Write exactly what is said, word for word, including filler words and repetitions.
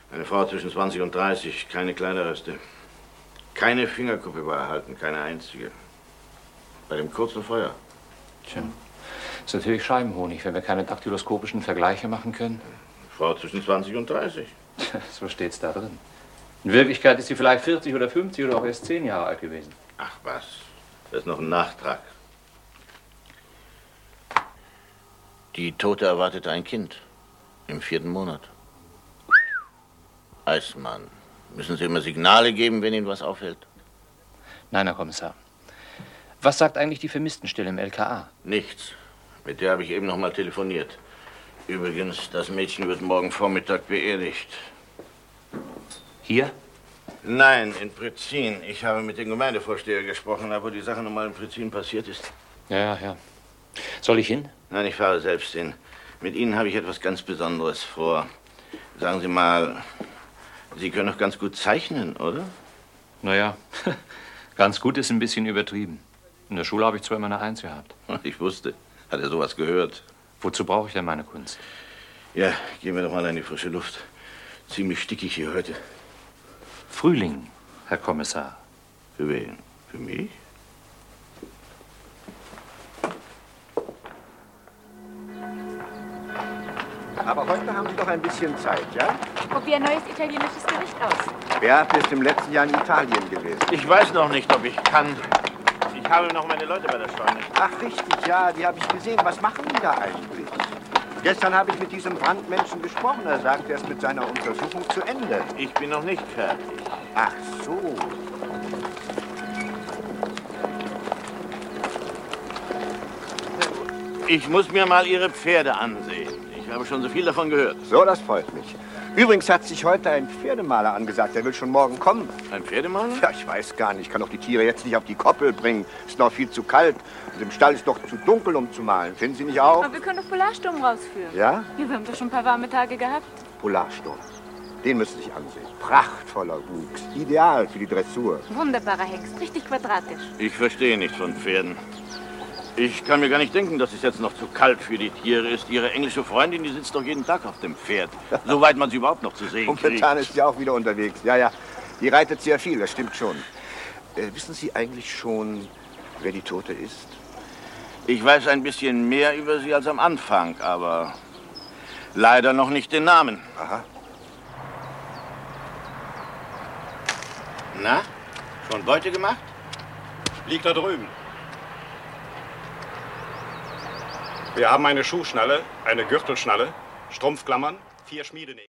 Eine Frau zwischen zwanzig und dreißig, keine Kleiderreste. Keine Fingerkuppe war erhalten, keine einzige. Bei dem kurzen Feuer. Tja, ist natürlich Scheibenhonig, wenn wir keine daktyloskopischen Vergleiche machen können. Frau zwischen zwanzig und dreißig. So steht's da drin. In Wirklichkeit ist sie vielleicht vierzig oder fünfzig oder auch erst zehn Jahre alt gewesen. Ach was, das ist noch ein Nachtrag. Die Tote erwartete ein Kind im vierten Monat. Eismann, müssen Sie immer Signale geben, wenn Ihnen was auffällt? Nein, Herr Kommissar. Was sagt eigentlich die Vermisstenstelle im L K A? Nichts. Mit der habe ich eben noch mal telefoniert. Übrigens, das Mädchen wird morgen Vormittag beerdigt. Hier? Nein, in Pritzin. Ich habe mit dem Gemeindevorsteher gesprochen, aber die Sache nochmal in Pritzin passiert ist. Ja, ja, ja. Soll ich hin? Nein, ich fahre selbst hin. Mit Ihnen habe ich etwas ganz Besonderes vor. Sagen Sie mal, Sie können doch ganz gut zeichnen, oder? Naja, ganz gut ist ein bisschen übertrieben. In der Schule habe ich zwar immer eine Eins gehabt. Ich wusste. Hat er sowas gehört? Wozu brauche ich denn meine Kunst? Ja, gehen wir doch mal in die frische Luft. Ziemlich stickig hier heute. Frühling, Herr Kommissar. Für wen? Für mich? Aber heute haben Sie doch ein bisschen Zeit, ja? Probier ein neues italienisches Gericht aus. Beate ist im letzten Jahr in Italien gewesen. Ich weiß noch nicht, ob ich kann. Ich habe noch meine Leute bei der Scheune. Ach, richtig, ja, die habe ich gesehen. Was machen die da eigentlich? Gestern habe ich mit diesem Brandmenschen gesprochen. Er sagt, er ist mit seiner Untersuchung zu Ende. Ich bin noch nicht fertig. Ach so. Ich muss mir mal Ihre Pferde ansehen. Ich habe schon so viel davon gehört. So, das freut mich. Übrigens hat sich heute ein Pferdemaler angesagt. Der will schon morgen kommen. Ein Pferdemaler? Ja, ich weiß gar nicht. Ich kann doch die Tiere jetzt nicht auf die Koppel bringen. Ist noch viel zu kalt. Und im Stall ist doch zu dunkel, um zu malen. Finden Sie nicht auch? Aber wir können doch Polarsturm rausführen. Ja? Wir haben doch schon ein paar warme Tage gehabt. Polarsturm. Den müssen Sie sich ansehen. Prachtvoller Wuchs. Ideal für die Dressur. Wunderbarer Hengst. Richtig quadratisch. Ich verstehe nichts von Pferden. Ich kann mir gar nicht denken, dass es jetzt noch zu kalt für die Tiere ist. Ihre englische Freundin, die sitzt doch jeden Tag auf dem Pferd. Soweit man sie überhaupt noch zu sehen kriegt. Momentan ist sie auch wieder unterwegs. Ja, ja. Die reitet sehr viel, das stimmt schon. Äh, wissen Sie eigentlich schon, wer die Tote ist? Ich weiß ein bisschen mehr über sie als am Anfang, aber leider noch nicht den Namen. Aha. Na, schon Beute gemacht? Liegt da drüben. Wir haben eine Schuhschnalle, eine Gürtelschnalle, Strumpfklammern, vier Schmiedenägel.